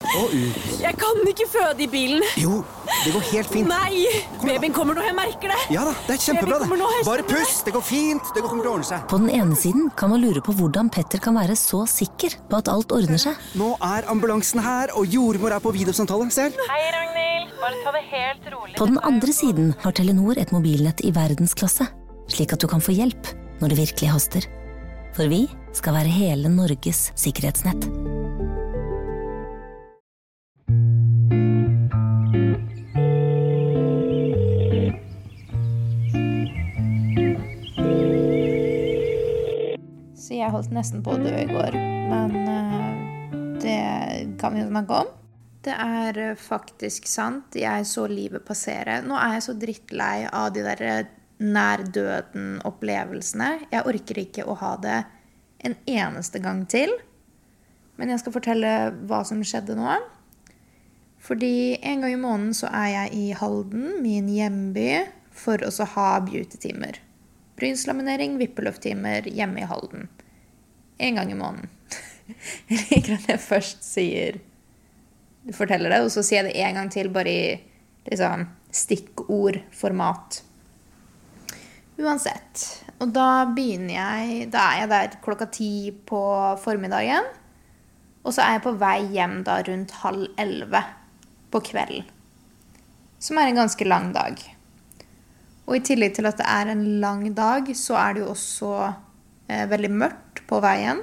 og ut. Jeg kan ikke føde i bilen. Jo, det går helt fint. Nei, babyen kommer nå, jeg merker det. Ja da, det er kjempebra det. Bare pust, det går fint, det kommer til å ordne seg. På den ene siden kan man lure på hvordan Petter kan være så sikker på at alt ordner seg. Nå er ambulansen her, og jordmor er på videosamtale, ser. Hei, Ragnhild. Bare ta det helt rolig. På den andre siden har Telenor et mobilnett i verdensklasse, slik at du kan få hjelp når det virkelig haster. For vi skal være hele Norges sikkerhetsnett. Så jeg holdt nesten på å dø i går, men det kan vi jo snakke om. Det er faktisk sant, jeg så livet passere. Nå er jeg så drittlei av de der nær døden-opplevelsene. Jeg orker ikke å ha det en eneste gang til. Men jeg skal fortelle hva som skjedde nå. Fordi en gang i måneden så er jeg i Halden, min hjemby, for å ha beauty-timer. Brynslaminering, vippeløfttimer hjemme i Halden. En gang i måneden. Jeg liker at jeg først forteller det, og så sier jeg det en gang til, bare i liksom, stikkordformat. Uansett. Og da er jeg der 10:00 på formiddagen, og så er jeg på vei hjem da rundt 10:30 på kvelden. Som er en ganske lang dag. Og i tillegg til at det er en lang dag, så er det jo også veldig mørkt på veien.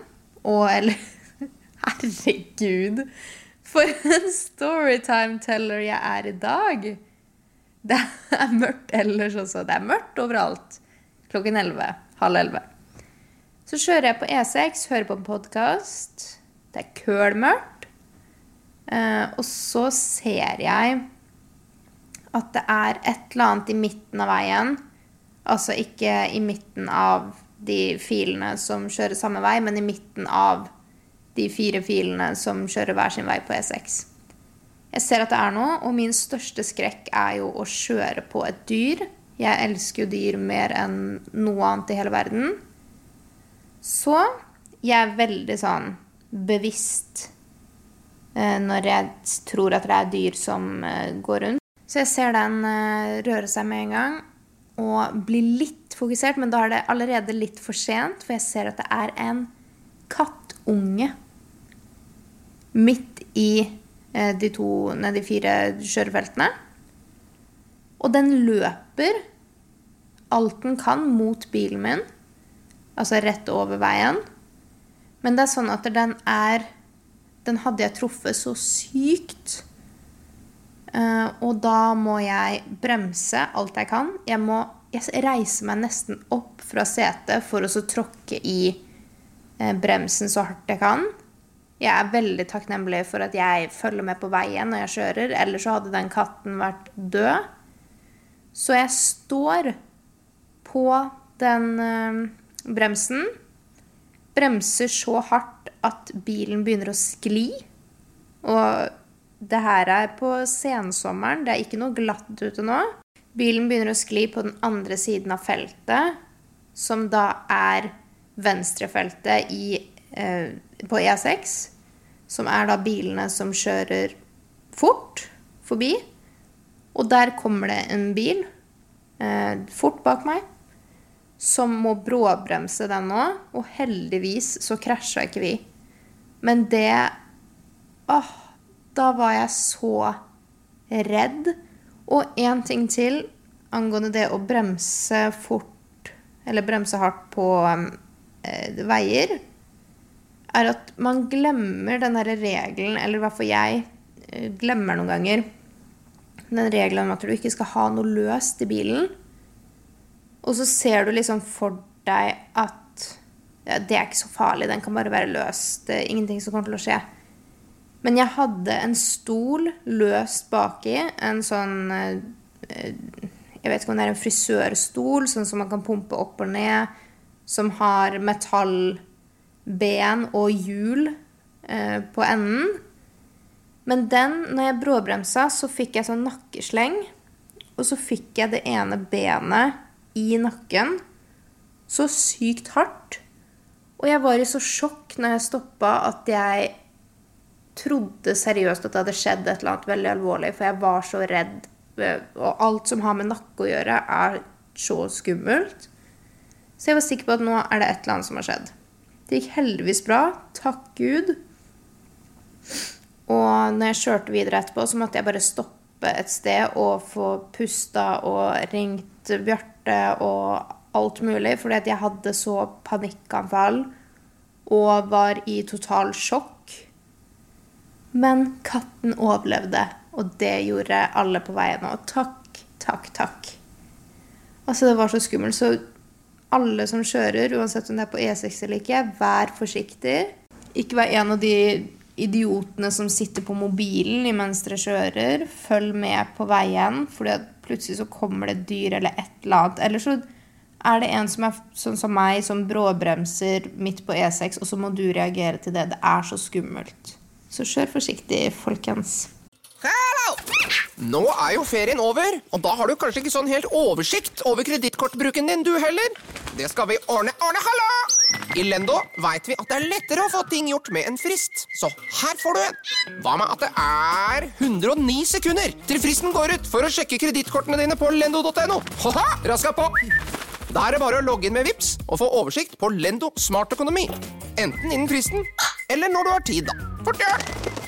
Herregud, for en storytime-teller jeg er i dag. Det er mørkt ellers også. Det er mørkt overalt. 11:00, 10:30. Så kjører jeg på E6, hører på en podcast. Det er kølmørkt. Og så ser jeg at det er et eller annet i midten av veien. Altså ikke i midten av de filene som kjører samme vei, men i midten av de 4 filene som kjører hver sin vei på E6. Jeg ser at det er noe, og min største skrekk er jo å kjøre på et dyr. Jeg elsker jo dyr mer enn noe annet i hele verden. Så jeg er veldig sånn bevisst når jeg tror at det er dyr som går rundt. Så jeg ser den røre seg med en gang, og blir litt fokusert, men da er det allerede litt for sent, for jeg ser at det er en kattunge midt i de 4 kjørefeltene. Og den løper alt den kan mot bilen min, altså rett over veien. Men det er sånn at den hadde jeg truffet så sykt. Og da må jeg bremse alt jeg kan. Jeg reiser meg nesten opp fra setet for å så tråkke i bremsen så hardt jeg kan. Jeg er veldig takknemlig for at jeg følger med på veien når jeg kjører, ellers så hadde den katten vært død. Så jeg står på den bremsen, bremser så hardt at bilen begynner å skli, og det her er på sensommeren, det er ikke noe glatt ute nå. Bilen begynner å skli på den andre siden av feltet, som da er venstrefeltet på E6, som er da bilene som kjører fort forbi. Og der kommer det en bil fort bak meg, som må bråbremse den nå, og heldigvis så krasjer ikke vi. Men da var jeg så redd. Og en ting til angående det å bremse fort, eller bremse hardt på veier, er at man glemmer den der regelen, eller i hvert fall jeg glemmer noen ganger, den regelen om at du ikke skal ha noe løst i bilen. Og så ser du liksom for deg at det er ikke så farlig, den kan bare være løst, det er ingenting som kommer til å skje. Men jeg hadde en stol løst baki, en sånn, jeg vet ikke om det er en frisørstol, sånn som man kan pumpe opp og ned, som har metallben og hjul på enden. Men når jeg bråbremsa, så fikk jeg sånn nakkesleng, og så fikk jeg det ene benet i nakken, så sykt hardt. Og jeg var i så sjokk når jeg stoppet at jeg trodde seriøst at det hadde skjedd et eller annet veldig alvorlig, for jeg var så redd, og alt som har med nakke å gjøre så skummelt. Så jeg var sikker på at nå det et eller annet som har skjedd. Det gikk heldigvis bra, takk Gud. Og når jeg kjørte videre etterpå, så måtte jeg bare stoppe et sted og få pusta og ringt Bjarte og alt mulig, fordi at jeg hadde så panikkanfall og var i total sjokk. Men katten overlevde, og det gjorde alle på veien. Og takk, takk, takk. Altså, det var så skummelt. Så alle som kjører, uansett om det på E6 eller ikke, vær forsiktig. Ikke vær en av de idiotene som sitter på mobilen mens dere kjører. Følg med på veien, fordi plutselig så kommer det dyr eller et eller annet. Eller så det en som sånn som meg, som bråbremser midt på E6, og så må du reagere til det. Det så skummelt. Så kjør forsiktig, folkens. Hallo! Nå jo ferien over, og da har du kanskje ikke sånn helt oversikt over kredittkortbruken din, du heller. Det skal vi ordne. Hallo! I Lendo vet vi at det lettere å få ting gjort med en frist. Så her får du en. Hva med at det 109 sekunder til fristen går ut for å sjekke kredittkortene dine på lendo.no? Haha, raska på! Da det bare å logge inn med Vips og få oversikt på Lendo Smart Økonomi. Enten innen fristen, eller når du har tid da. Fort gjør!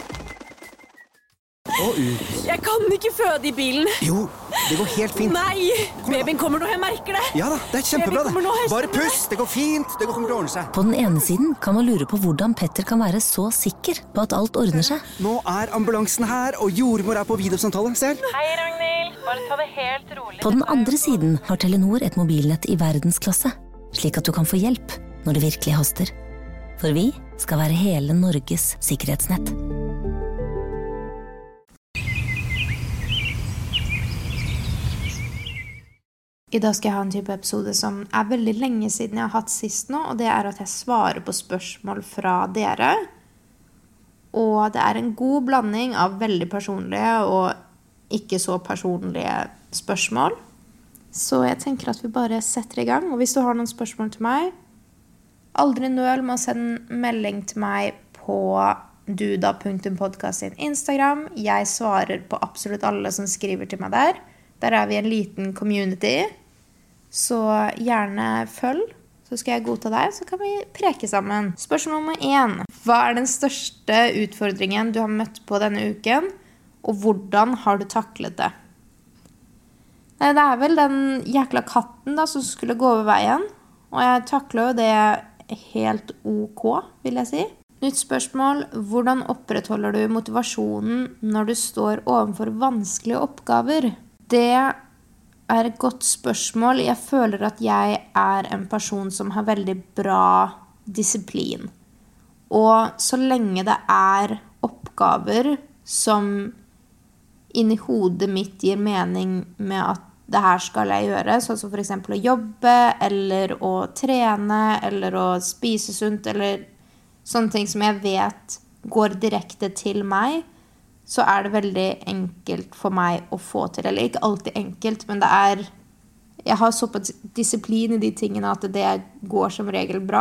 Og ut. Jeg kan ikke føde i bilen. Jo, det går helt fint. Nei, babyen kommer nå, jeg merker det. Ja da, det kjempebra det. Bare pust, det går fint, det kommer til å ordne seg. På den ene siden kan man lure på hvordan Petter kan være så sikker på at alt ordner seg. Nå ambulansen her, og jordmor på videosamtale, selv. Hei, Ragnhild. Bare ta det helt rolig. På den andre siden har Telenor et mobilnett i verdensklasse, slik at du kan få hjelp når det virkelig haster. For vi skal være hele Norges sikkerhetsnett. I dag skal jeg ha en type episode som veldig lenge siden jeg har hatt sist nå, og det at jeg svarer på spørsmål fra dere. Og det en god blanding av veldig personlige og ikke så personlige spørsmål. Så jeg tenker at vi bare setter i gang. Og hvis du har noen spørsmål til meg, aldri nøl med å sende melding til meg på duda.podcast sin Instagram. Jeg svarer på absolutt alle som skriver til meg der. Der vi en liten community. Så gjerne følg, så skal jeg godta deg, så kan vi preke sammen. Spørsmål nummer 1. Hva den største utfordringen du har møtt på denne uken, og hvordan har du taklet det? Nei, det vel den jækla katten da, som skulle gå over veien, og jeg takler jo det helt ok, vil jeg si. Nytt spørsmål. Hvordan opprettholder du motivasjonen når du står overfor vanskelige oppgaver? Det et godt spørsmål. Jeg føler at jeg en person som har veldig bra disiplin. Og så lenge det oppgaver som inni hodet mitt gir mening med at det her skal jeg gjøre, sånn som for eksempel å jobbe, eller å trene, eller å spise sunt, eller sånne ting som jeg vet går direkte til meg, så det veldig enkelt for meg å få til. Eller ikke alltid enkelt, men det jeg har såpass disiplin i de tingene at det går som regel bra.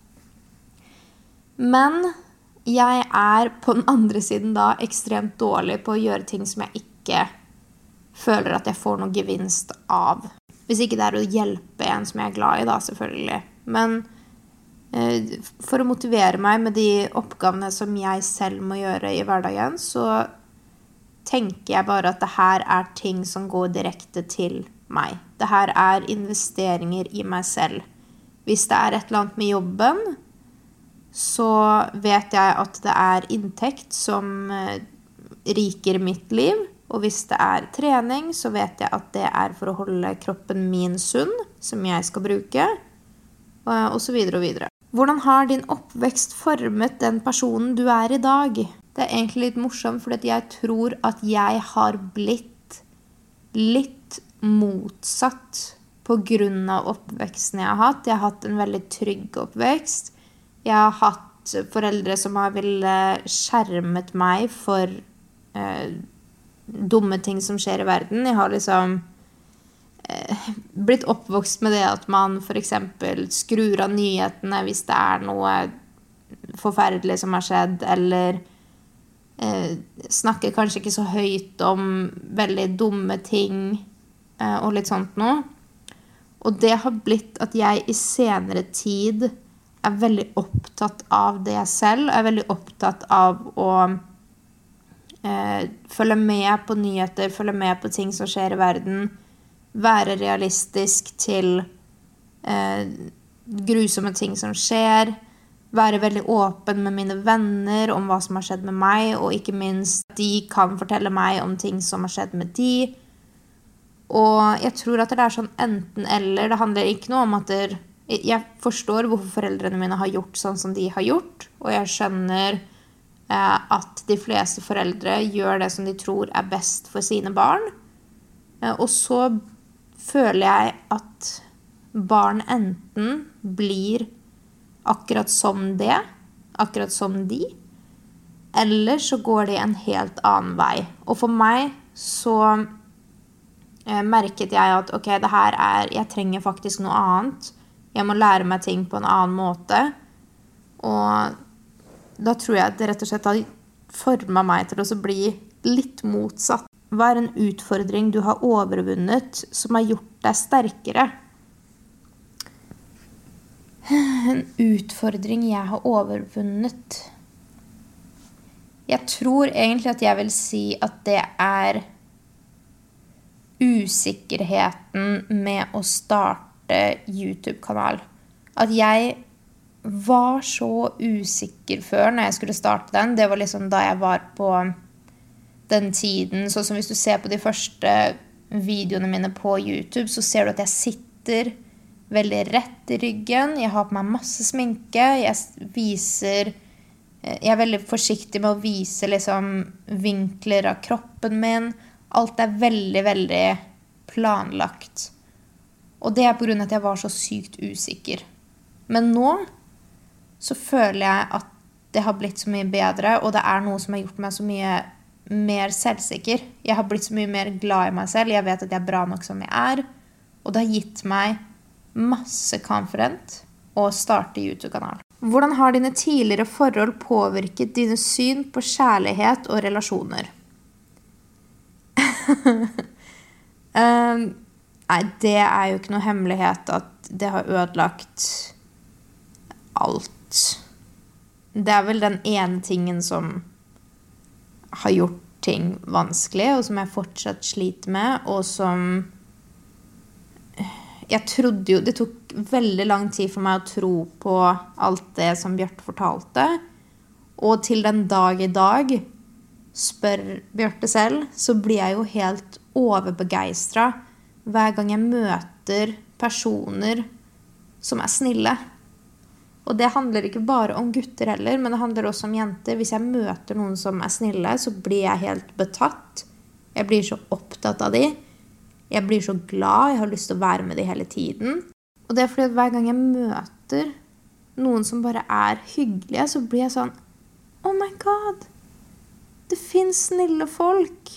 Men jeg på den andre siden da ekstremt dårlig på å gjøre ting som jeg ikke føler at jeg får noe gevinst av. Hvis ikke det å hjelpe en som jeg glad i da, selvfølgelig. Men for å motivere meg med de oppgavene som jeg selv må gjøre i hverdagen, så tenker jeg bare at det her ting som går direkte til meg. Det her investeringer i meg selv. Hvis det et eller annet med jobben, så vet jeg at det inntekt som riker mitt liv. Og hvis det trening, så vet jeg at det for å holde kroppen min sunn, som jeg skal bruke, og så videre og videre. Hvordan har din oppvekst formet den personen du i dag? Det egentlig litt morsomt, fordi jeg tror at jeg har blitt litt motsatt på grunn av oppveksten jeg har hatt. Jeg har hatt en veldig trygg oppvekst. Jeg har hatt foreldre som har villet skjermet meg for dumme ting som skjer i verden. Jeg har liksom blitt oppvokst med det at man for eksempel skrur av nyhetene hvis det noe forferdelig som har skjedd, eller snakker kanskje ikke så høyt om veldig dumme ting og litt sånt noe. Og det har blitt at jeg i senere tid er veldig opptatt av det selv. Jeg er veldig opptatt av å følge med på nyheter, følge med på ting som skjer i verden, være realistisk til grusomme ting som skjer, være veldig åpen med mine venner om hva som har skjedd med meg, og ikke minst de kan fortelle meg om ting som har skjedd med de. Og jeg tror at det er sånn enten eller. Det handler ikke noe om at jeg forstår hvorfor foreldrene mine har gjort sånn som de har gjort, og jeg skjønner at de fleste foreldre gjør det som de tror er best for sine barn. Og så føler jeg at barn enten blir akkurat som det, akkurat som de, eller så går de en helt annen vei. Og for meg så merket jeg at ok, det her jeg trenger faktisk noe annet. Jeg må lære meg ting på en annen måte. Og da tror jeg at det rett og slett har formet meg til å bli litt motsatt. Hva er en utfordring du har overvunnet som har gjort deg sterkere? En utfordring jeg har overvunnet. Jeg tror egentlig at jeg vil si at det er usikkerheten med å starte YouTube-kanal. At jeg var så usikker før når jeg skulle starte den. Det var liksom da jeg var på den tiden. Så som hvis du ser på de første videoene mine på YouTube, så ser du at jeg sitter veldig rett i ryggen. Jeg har på meg masse sminke. Jeg er veldig forsiktig med å vise liksom vinkler av kroppen min. Alt er veldig, veldig planlagt. Og det er på grunn av at jeg var så sykt usikker. Men nå så føler jeg at det har blitt så mye bedre, og det er noe som har gjort meg så mye mer selvsikker. Jeg har blitt så mye mer glad i meg selv. Jeg vet at jeg er bra nok som jeg er. Og det har gitt meg masse confident å starte YouTube-kanal. Hvordan har dine tidligere forhold påvirket dine syn på kjærlighet og relasjoner? Nei, det er jo ikke noe hemmelighet at det har ødelagt alt. Det er vel den ene tingen som har gjort ting vanskelig, og som jeg fortsatt sliter med, og som jeg trodde jo, det tok veldig lang tid for meg å tro på alt det som Bjarte fortalte, og til den dag i dag, spør Bjarte selv, så blir jeg jo helt overbegeistret hver gang jeg møter personer som er snille. Og det handler ikke bare om gutter heller, men det handler også om jenter. Hvis jeg møter noen som er snille, så blir jeg helt betatt. Jeg blir så opptatt av de. Jeg blir så glad, jeg har lyst til å være med de hele tiden. Og det er fordi at hver gang jeg møter noen som bare er hyggelige, så blir jeg sånn, oh my god, det finnes snille folk.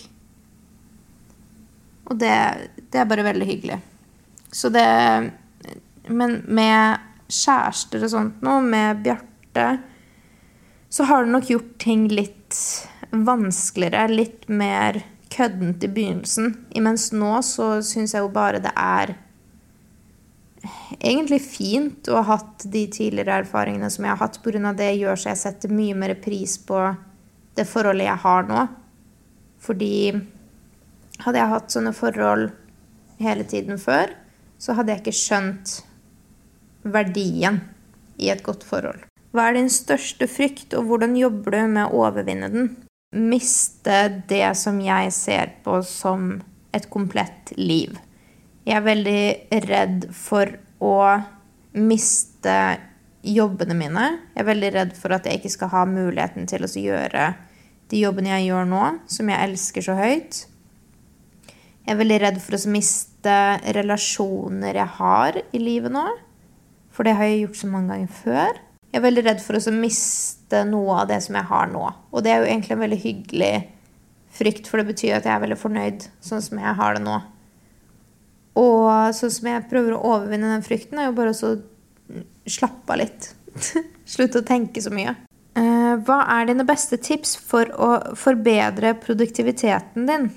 Og det er bare veldig hyggelig. Så det, men med kjærester og sånt nå, med Bjarte, så har det nok gjort ting litt vanskeligere, litt mer køddent i begynnelsen. Imens nå så synes jeg jo bare det er egentlig fint å ha hatt de tidligere erfaringene som jeg har hatt, på grunn av det gjør så jeg setter mye mer pris på det forholdet jeg har nå. Fordi hadde jeg hatt sånne forhold hele tiden før, så hadde jeg ikke skjønt verdien i et godt forhold. Hva er din største frykt, og hvordan jobber du med å overvinne den? Miste det som jeg ser på som et komplett liv. Jeg er veldig redd for å miste jobbene mine. Jeg er veldig redd for at jeg ikke skal ha muligheten til å gjøre de jobbene jeg gjør nå, som jeg elsker så høyt. Jeg er veldig redd for å miste relasjoner jeg har i livet nå, for det har jeg gjort så mange ganger før. Jeg er veldig redd for å miste noe av det som jeg har nå. Og det er jo egentlig en veldig hyggelig frykt, for det betyr at jeg er veldig fornøyd sånn som jeg har det nå. Og sånn som jeg prøver å overvinne den frykten, er jo bare å slappe av litt. Slutte å tenke så mye. Hva dine beste tips for å forbedre produktiviteten din?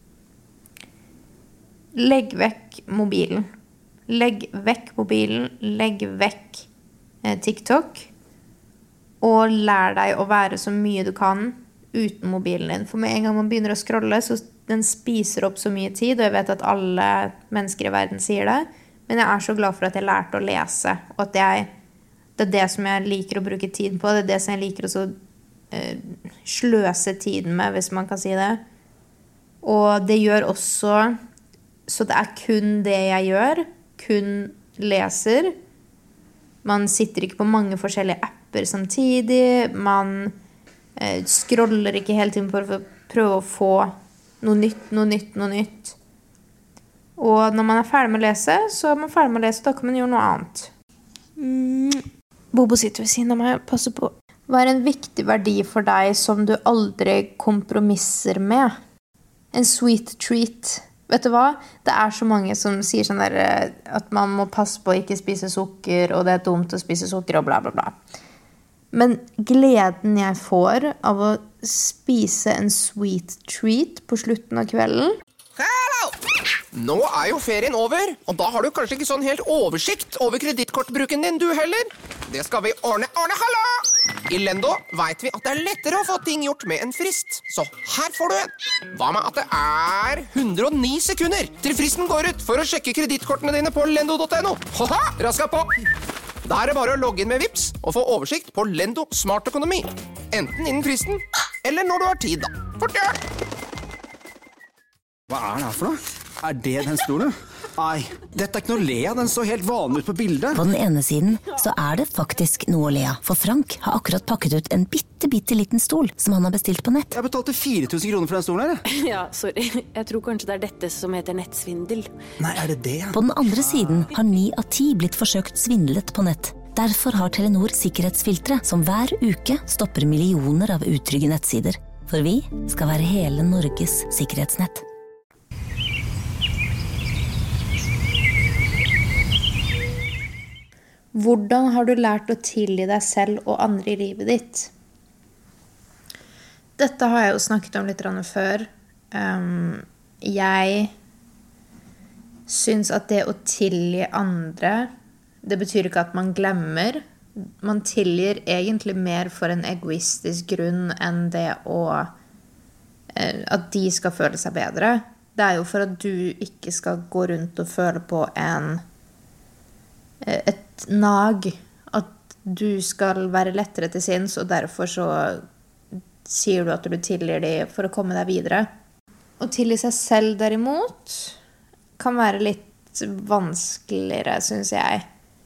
Legg vekk mobilen. Legg vekk mobilen, legg vekk TikTok, og lær deg å være så mye du kan uten mobilen din. For med en gang man begynner å scrolle, så den spiser opp så mye tid, og jeg vet at alle mennesker i verden sier det, men jeg så glad for at jeg lærte å lese, og at det det som jeg liker å bruke tid på, det det som jeg liker å sløse tiden med, hvis man kan si det. Og det gjør også, så det kun det jeg gjør, kun leser. Man sitter ikke på mange forskjellige apper samtidig, man scroller ikke hele tiden for å prøve å få noe nytt. Og når man ferdig med å lese, så man ferdig med å lese, da kan man gjøre noe annet. Bobo sitter ved siden av meg, passer på. Hva en viktig verdi for deg som du aldri kompromisser med? En sweet treat. Vet du hva? Det så mange som sier sånn der at man må passe på å ikke spise sukker, og det dumt å spise sukker, og bla bla bla. Men gleden jeg får av å spise en sweet treat på slutten av kvelden. Hallo! Nå jo ferien over, og da har du kanskje ikke sånn helt oversikt over kredittkortbruken din, du heller. Det skal vi ordne. Hallo! I Lendo vet vi at det lettere å få ting gjort med en frist. Så her får du en. Hva med at det 109 sekunder til fristen går ut for å sjekke kredittkortene dine på lendo.no? Haha, raska på! Da det bare å logge inn med Vipps og få oversikt på Lendo Smart Økonomi. Enten innen fristen, eller når du har tid, da. Fort gjør! Hva det her for noe? Det den stolen? Nei, dette ikke noe å le av, den så helt vanlig ut på bildet. På den ene siden så det faktisk noe å le av, for Frank har akkurat pakket ut en bitte liten stol som han har bestilt på nett. Jeg betalte 4 000 kroner for den stolen her. Ja, sorry. Jeg tror kanskje det dette som heter nettsvindel. Nei, det det? På den andre siden har 9 av 10 blitt forsøkt svindlet på nett. Derfor har Telenor sikkerhetsfiltre som hver uke stopper millioner av utrygge nettsider. For vi skal være hele Norges sikkerhetsnett. Hvordan har du lært å tilgi deg selv og andre i livet ditt? Dette har jeg jo snakket om litt før. Jeg synes at det å tilgi andre, det betyr ikke at man glemmer. Man tilgir egentlig mer for en egoistisk grunn enn det at de skal føle seg bedre. Det jo for at du ikke skal gå rundt og føle på et nag, at du skal være lettere til sinns, og derfor så sier du at du tilgir dem for å komme deg videre. Å tilgi seg selv derimot kan være litt vanskeligere, synes jeg.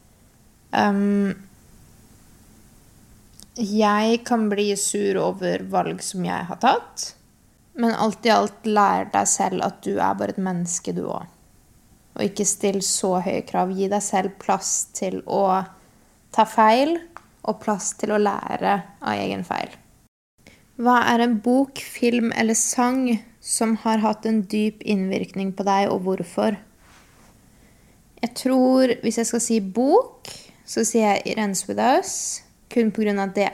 Jeg kan bli sur over valg som jeg har tatt, men alt i alt lær deg selv at du bare et menneske du også. Og ikke still så høye krav. Gi deg selv plass til å ta feil, og plass til å lære av egen feil. Hva en bok, film eller sang som har hatt en dyp innvirkning på deg, og hvorfor? Jeg tror, hvis jeg skal si bok, så sier jeg It Ends With Us, kun på grunn av at det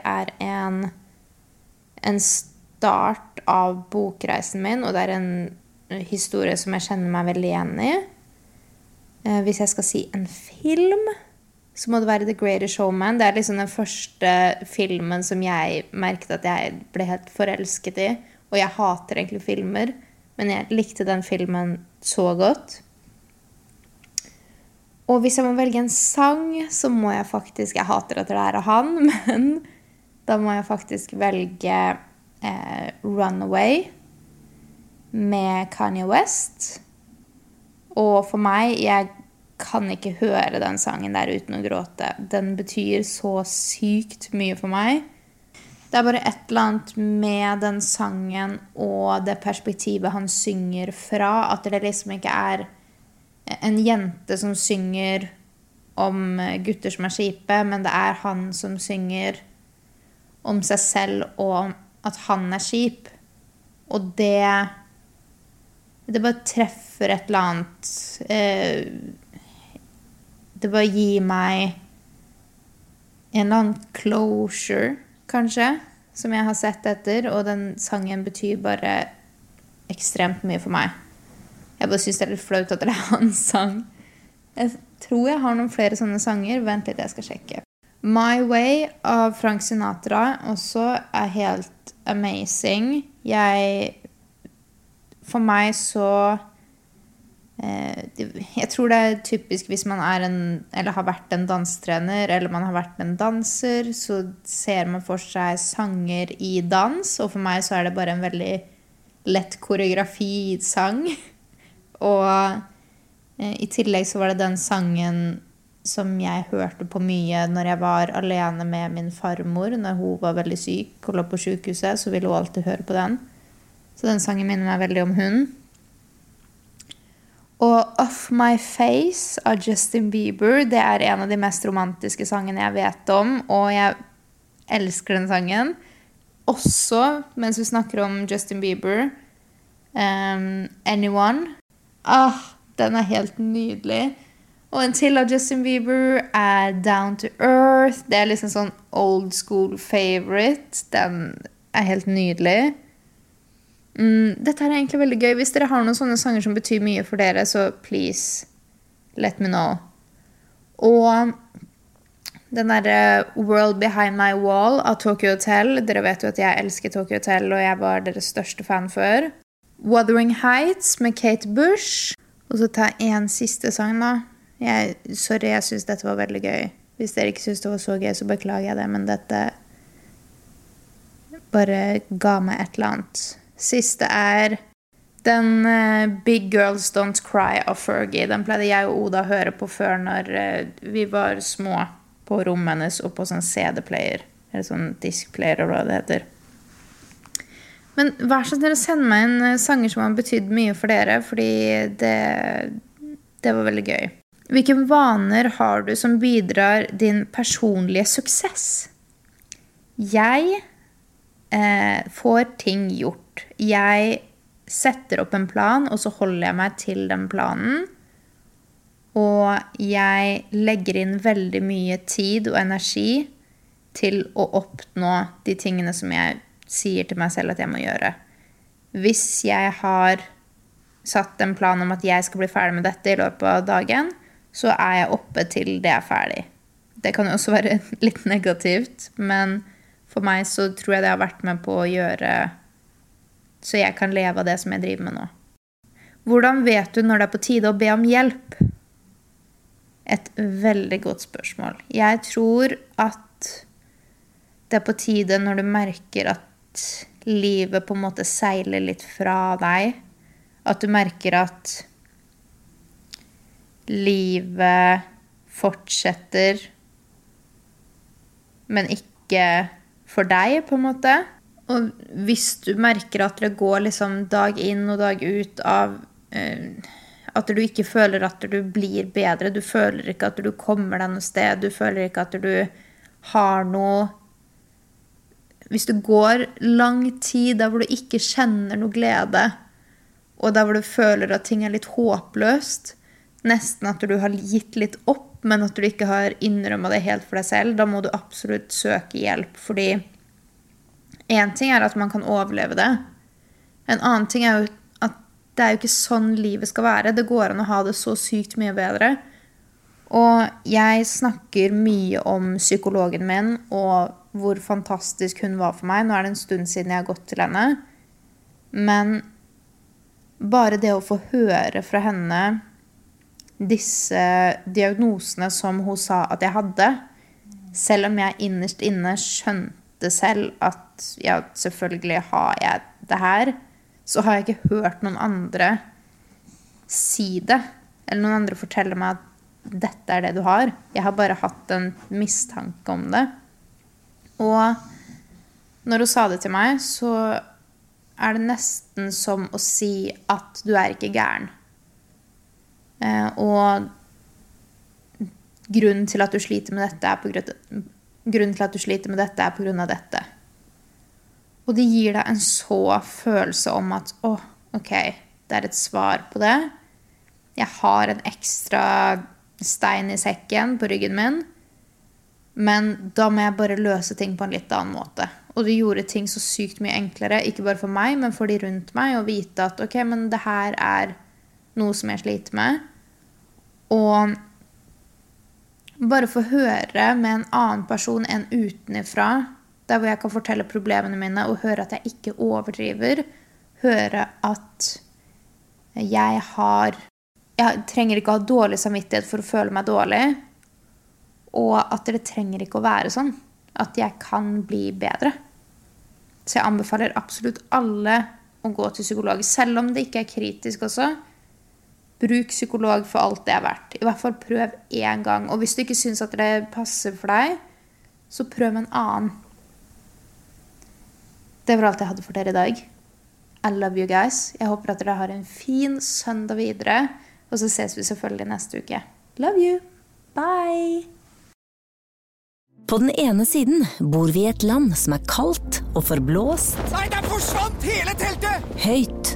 en start av bokreisen min, og det en historie som jeg kjenner meg veldig igjen i. Hvis jeg skal si en film, så må det være The Greatest Showman. Det liksom den første filmen som jeg merket at jeg ble helt forelsket i. Og jeg hater egentlig filmer, men jeg likte den filmen så godt. Og hvis jeg må velge en sang, så må jeg faktisk, jeg hater at det han, men da må jeg faktisk velge Runaway med Kanye West. Og for meg, jeg kan ikke høre den sangen der uten å gråte. Den betyr så sykt mye for meg. Det bare et eller annet med den sangen og det perspektivet han synger fra, at det liksom ikke en jente som synger om gutter som kjipe, men det han som synger om seg selv og at han kjip. Og det bare treffer et eller annet. Det bare gir meg en eller annen closure kanskje, som jeg har sett etter, og den sangen betyr bare ekstremt mye for meg. Jeg bare synes det litt flaut at det hans sang. Jeg tror jeg har noen flere sånne sanger. Vent litt, jeg skal sjekke. My Way av Frank Sinatra også helt amazing. For meg så jeg tror det typisk hvis man eller har vært en danstrener eller man har vært en danser, så ser man for seg sanger i dans, og for meg så det bare en veldig lett koreografi-sang. Og i tillegg så var det den sangen som jeg hørte på mye når jeg var alene med min farmor, når hun var veldig syk og lå på sykehuset, så ville hun alltid høre på den. Så den sangen minner meg veldig om hun. Og Off My Face av Justin Bieber, det en av de mest romantiske sangene jeg vet om, og jeg elsker den sangen. Også, mens vi snakker om Justin Bieber, Anyone. Den helt nydelig. Og en til av Justin Bieber Down to Earth. Det liksom sånn old school favorite. Den helt nydelig. Dette egentlig veldig gøy. Hvis dere har noen sånne sanger som betyr mye for dere, så please, let me know. Og den der World Behind My Wall av Tokyo Hotel. Dere vet jo at jeg elsker Tokyo Hotel, og jeg var deres største fan før. Wuthering Heights med Kate Bush. Og så ta en siste sang da. Sorry, jeg synes dette var veldig gøy. Hvis dere ikke synes det var så gøy, så beklager jeg det, men dette bare ga meg et eller annet. Siste den Big Girls Don't Cry av Fergie. Den pleide jeg og Oda å høre på før når vi var små på rommet hennes og på sånn CD-player. Eller sånn diskplayer, eller hva det heter. Men vær så snill å sende meg en sanger som har betydd mye for dere, fordi det var veldig gøy. Hvilke vaner har du som bidrar din personlige suksess? Jeg får ting gjort. Jeg setter opp en plan, og så holder jeg meg til den planen. Og jeg legger inn veldig mye tid og energi til å oppnå de tingene som jeg sier til meg selv at jeg må gjøre. Hvis jeg har satt en plan om at jeg skal bli ferdig med dette i løpet av dagen, så jeg oppe til det ferdig. Det kan jo også være litt negativt, men for meg så tror jeg det har vært med på å gjøre så jeg kan leve av det som jeg driver med nå. Hvordan vet du når det på tide å be om hjelp? Et veldig godt spørsmål. Jeg tror at det på tide når du merker at livet på en måte seiler litt fra deg, at du merker at livet fortsetter, men ikke for deg på en måte. Og hvis du merker at det går liksom dag inn og dag ut av at du ikke føler at du blir bedre, du føler ikke at du kommer deg noe sted, du føler ikke at du har noe. Hvis du går lang tid der hvor du ikke kjenner noe glede, og der hvor du føler at ting litt håpløst, nesten at du har gitt litt opp, men at du ikke har innrømmet det helt for deg selv, da må du absolutt søke hjelp, fordi en ting at man kan overleve det. En annen ting jo at det jo ikke sånn livet skal være. Det går an å ha det så sykt mye bedre. Og jeg snakker mye om psykologen min, og hvor fantastisk hun var for meg. Nå det en stund siden jeg har gått til henne. Men bare det å få høre fra henne disse diagnosene som hun sa at jeg hadde, selv om jeg innerst inne skjønte selv at ja, selvfølgelig har jeg det her, så har jeg ikke hørt noen andre si det, eller noen andre fortelle meg at dette det du har. Jeg har bare hatt en mistanke om det. Og når hun sa det til meg, så det nesten som å si at du ikke gæren. Og grunnen til at du sliter med dette på grunn av dette. Og det gir deg en så følelse om at, ok, det et svar på det. Jeg har en ekstra stein i sekken på ryggen min. Men da må jeg bare løse ting på en litt annen måte. Og det gjorde ting så sykt mye enklere, ikke bare for meg, men for de rundt meg, å vite at ok, men det her er noe som jeg sliter med. Og bare få høre med en annen person enn utenifra, der hvor jeg kan fortelle problemene mine, og høre at jeg ikke overdriver, høre at jeg trenger ikke å ha dårlig samvittighet for å føle meg dårlig, og at det trenger ikke å være sånn, at jeg kan bli bedre. Så jeg anbefaler absolutt alle å gå til psykolog, selv om det ikke er kritisk også. Bruk psykolog for alt det er verdt. I hvert fall prøv en gang. Og hvis du ikke synes at det passer for deg, så prøv en annen. Det var alt jeg hadde for dere i dag. I love you guys. Jeg håper at dere har en fin søndag videre. Og så ses vi selvfølgelig neste uke. Love you. Bye. På den ene siden bor vi i et land som er kaldt og forblåst. Nei, der forsvant hele teltet! Høyt.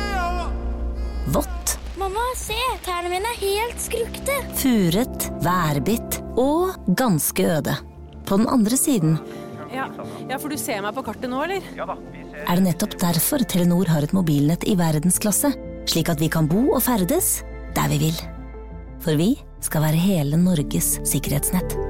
Vått. Mamma, se, tærne mine er helt skrukte. Furet, værbitt og ganske øde. På den andre siden Ja, for du ser meg på kartet nå, eller? er det nettopp derfor Telenor har et mobilnett i verdensklasse, slik at vi kan bo og ferdes der vi vil. For vi skal være hele Norges sikkerhetsnett.